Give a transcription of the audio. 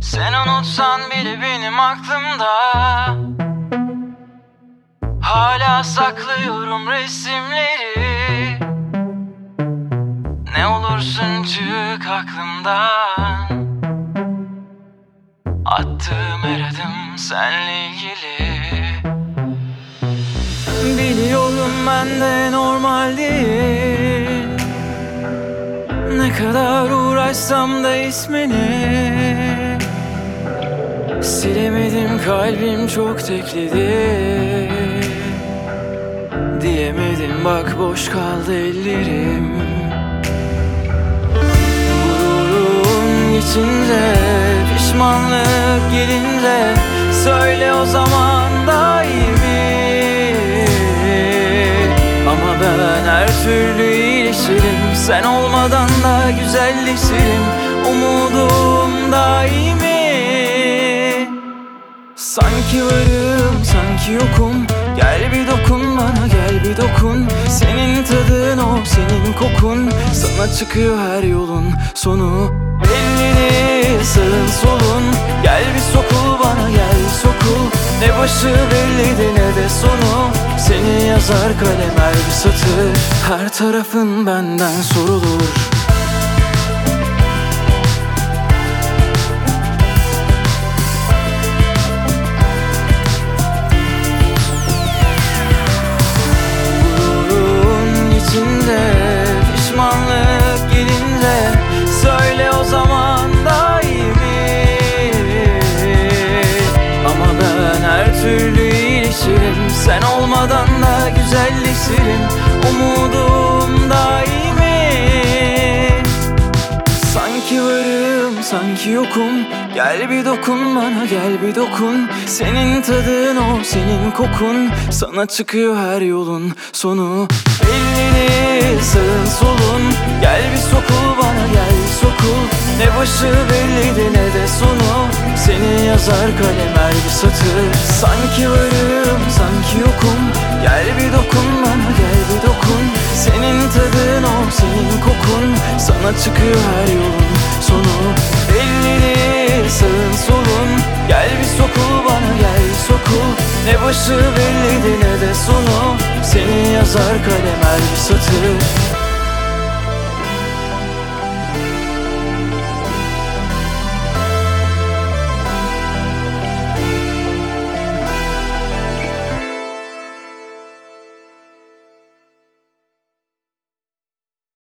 Sen unutsan bile benim aklımda hala saklıyorum resimleri. Ne olursun çık aklımdan. Attığım her adım senle ilgili. Biliyorum ben de normal değil. Ne kadar uğraşsam da ismini silemedim, kalbim çok tekledi. Diyemedim, bak boş kaldı ellerim. Gururun içinde, pişmanlık gelince söyle o zaman da iyi mi? Ama ben her türlü iyileşirim, sen olmadan da güzelleşirim. Umudum daimi. Sanki varım, sanki yokum. Gel bir dokun bana, gel bir dokun. Senin tadın o, senin kokun. Sana çıkıyor her yolun sonu. Belli değil sağın solun. Gel bir sokul bana, gel sokul. Ne başı belliydi ne de sonu. Seni yazar kalem her bir satır. Her tarafın benden sorulur. Gururun içinde, pişmanlık gelince söyle o zaman da iyi mi? Ama ben her türlü iyileşirim, sen olmadan da güzelleşirim. Umudum daimi. Sanki varım, sanki yokum. Gel bir dokun bana, gel bir dokun. Senin tadın o, senin kokun. Sana çıkıyor her yolun sonu. Belli değil sağın solun. Gel bir sokul bana, gel sokul. Ne başı belliydi ne de sonu. Seni yazar kalem her bir satır. Sanki varım, sanki yokum. Gel bir dokun bana, gel bir dokun. Senin tadın o, senin kokun. Sana çıkıyor her yolun sonu. Belli değil sağın solun. Gel bir sokul bana, gel sokul. Ne başı belliydi ne de sonu. Seni yazar kalem her bir satır.